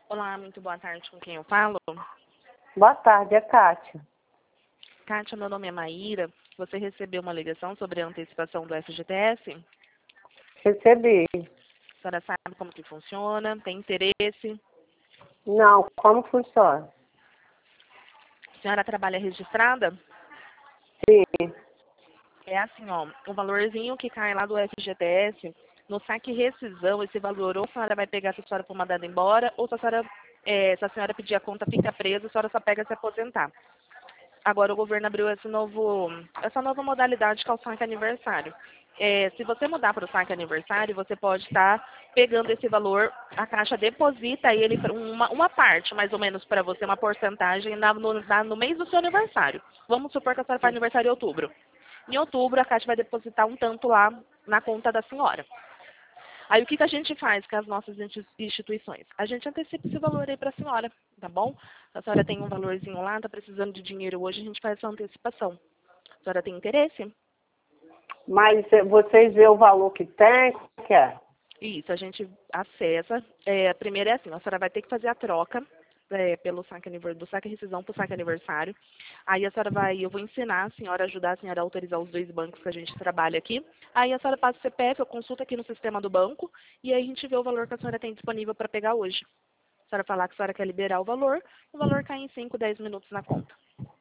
Olá, muito boa tarde. Com quem eu falo? Boa tarde, é Kátia. Kátia, meu nome é Maíra. Você recebeu uma ligação sobre a antecipação do FGTS? Recebi. A senhora sabe como que funciona? Tem interesse? Não, como funciona? A senhora trabalha registrada? Sim. É assim, ó, o valorzinho que cai lá do FGTS, no saque rescisão, esse valor ou a senhora vai pegar se a senhora for mandada embora, ou se se a senhora pedir a conta, fica presa, a senhora só pega se aposentar. Agora o governo abriu essa nova modalidade que é o saque aniversário. Se você mudar para o saque aniversário, você pode estar pegando esse valor, a Caixa deposita ele uma parte, mais ou menos, para você, uma porcentagem no mês do seu aniversário. Vamos supor que a senhora faz aniversário em outubro. Em outubro, a Caixa vai depositar um tanto lá na conta da senhora. Aí o que a gente faz com as nossas instituições? A gente antecipa esse valor aí para a senhora, tá bom? A senhora tem um valorzinho lá, está precisando de dinheiro hoje, a gente faz essa antecipação. A senhora tem interesse? Mas vocês vê o valor que tem? Como que é? Isso, a gente acessa. Primeiro é assim, a senhora vai ter que fazer a troca pelo do saque rescisão para o saque aniversário. Aí eu vou ensinar a senhora, ajudar a senhora a autorizar os dois bancos que a gente trabalha aqui. Aí a senhora passa o CPF, eu consulto aqui no sistema do banco e aí a gente vê o valor que a senhora tem disponível para pegar hoje. A senhora falar que a senhora quer liberar o valor cai em 5, 10 minutos na conta.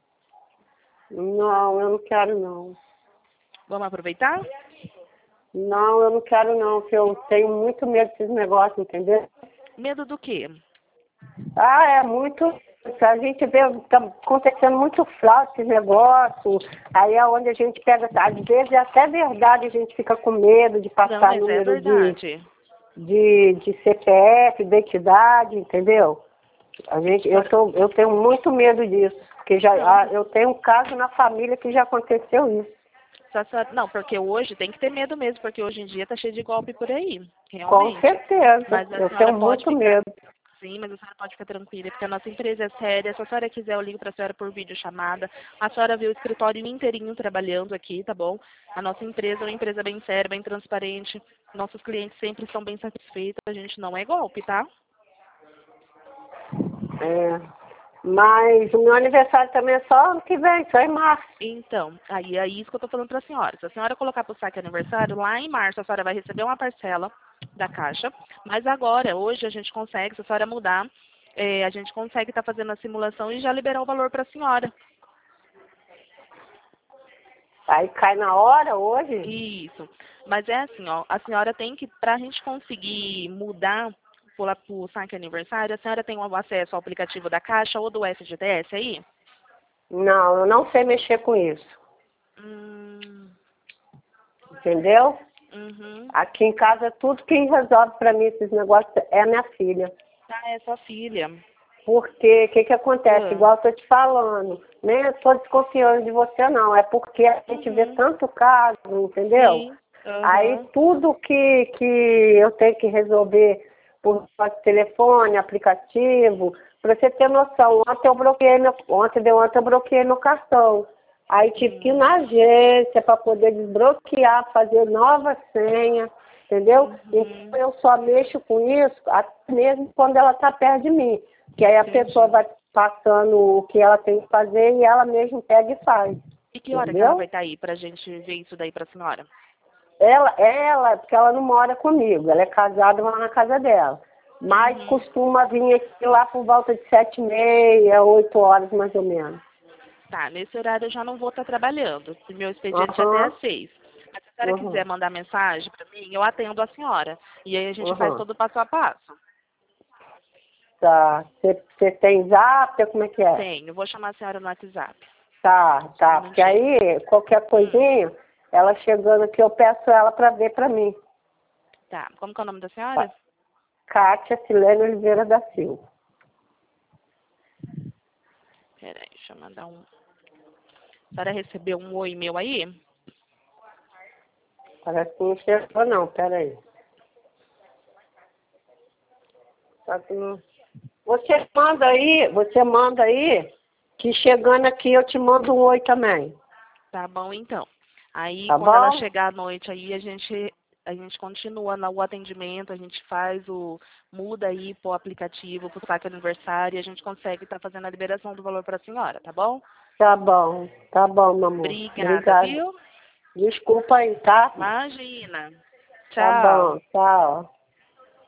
Não, eu não quero não. Vamos aproveitar? Não, eu não quero não, porque eu tenho muito medo desses negócios, entendeu? Medo do quê? É muito. A gente vê, tá acontecendo muito fraude esse negócio. Aí é onde a gente pega, às vezes é até verdade, a gente fica com medo de Não, passar mas é número verdade. de CPF, identidade, entendeu? Eu tenho muito medo disso, porque Não, eu tenho um caso na família que já aconteceu isso. Não, porque hoje tem que ter medo mesmo, porque hoje em dia tá cheio de golpe por aí, Com realmente. certeza, Mas a eu senhora tenho pode muito ficar, medo. sim, mas a senhora pode ficar tranquila, porque a nossa empresa é séria. Se a senhora quiser, eu ligo para a senhora por videochamada. A senhora vê o escritório inteirinho trabalhando aqui, tá bom? A nossa empresa é uma empresa bem séria, bem transparente. Nossos clientes sempre estão bem satisfeitos. A gente não é golpe, tá? É, mas o meu aniversário também é só ano que vem, só em março. Então, aí é isso que eu tô falando para a senhora. Se a senhora colocar para o saque aniversário, lá em março a senhora vai receber uma parcela da Caixa, mas agora, hoje, a gente consegue, se a senhora mudar, a gente consegue estar fazendo a simulação e já liberar o valor para a senhora. Aí cai na hora hoje. Isso. Mas é assim, ó, a senhora tem que, para a gente conseguir mudar para o saque aniversário, a senhora tem o acesso ao aplicativo da Caixa ou do FGTS aí? Não, eu não sei mexer com isso. Hum, Entendeu? uhum. Aqui em casa, tudo quem resolve para mim esses negócios é a minha filha. Ah, é sua filha. Porque o que acontece? Ah, Igual eu tô te falando, nem eu tô desconfiando de você não, é porque a gente vê uhum. tanto caso, entendeu? Sim. Aí Aham. tudo que eu tenho que resolver por telefone, aplicativo, para você ter noção, ontem eu bloqueei meu cartão. Aí tive que ir na Hum, agência para poder desbloquear, fazer nova senha, entendeu? Então uhum. eu só mexo com isso até mesmo quando ela está perto de mim. Que aí a pessoa Entendi. vai passando o que ela tem que fazer e ela mesma pega e faz. E que hora que ela vai Entendeu? estar aí pra gente ver isso daí pra senhora? Porque ela não mora comigo, ela é casada lá na casa dela. Mas Uhum. costuma vir aqui lá por volta de 7h30, 8 horas mais ou menos. Tá, nesse horário eu já não vou estar trabalhando. O meu expediente é até Aham, às 6. Mas se a senhora quiser aham, mandar mensagem pra mim, eu atendo a senhora. E aí a gente faz aham. todo o passo a passo. Tá. Você tem zap? Como é que é? Tenho, vou chamar a senhora no WhatsApp. Tá, Só um tá. Porque minutinho. aí, qualquer Hum, coisinha, ela chegando aqui, eu peço ela para ver para mim. tá. Como que é o nome da senhora? Tá. Kátia Silene Oliveira da Silva. Peraí, deixa eu mandar um. A senhora recebeu um oi meu aí? Parece que não chegou não, peraí. Só que não... você manda aí, que chegando aqui eu te mando um oi também. Tá bom, então. Aí, Tá quando ela bom? chegar à noite aí, a gente a gente continua no atendimento, a gente muda aí pro aplicativo, pro saque aniversário, e a gente consegue estar fazendo a liberação do valor para a senhora, tá bom? Tá bom, meu amor. Obrigada, Obrigada. viu? Desculpa aí, tá? Imagina. Tá Tchau. bom, tchau.